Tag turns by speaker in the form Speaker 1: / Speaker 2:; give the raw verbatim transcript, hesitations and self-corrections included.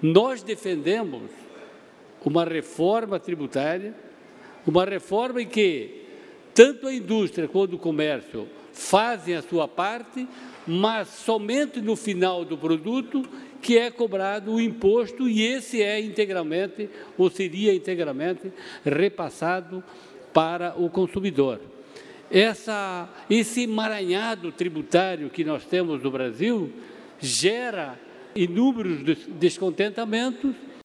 Speaker 1: Nós defendemos uma reforma tributária, uma reforma em que tanto a indústria quanto o comércio fazem a sua parte, mas somente no final do produto que é cobrado o imposto, e esse é integralmente, ou seria integralmente, repassado para o consumidor. Essa, esse emaranhado tributário que nós temos no Brasil gera inúmeros descontentamentos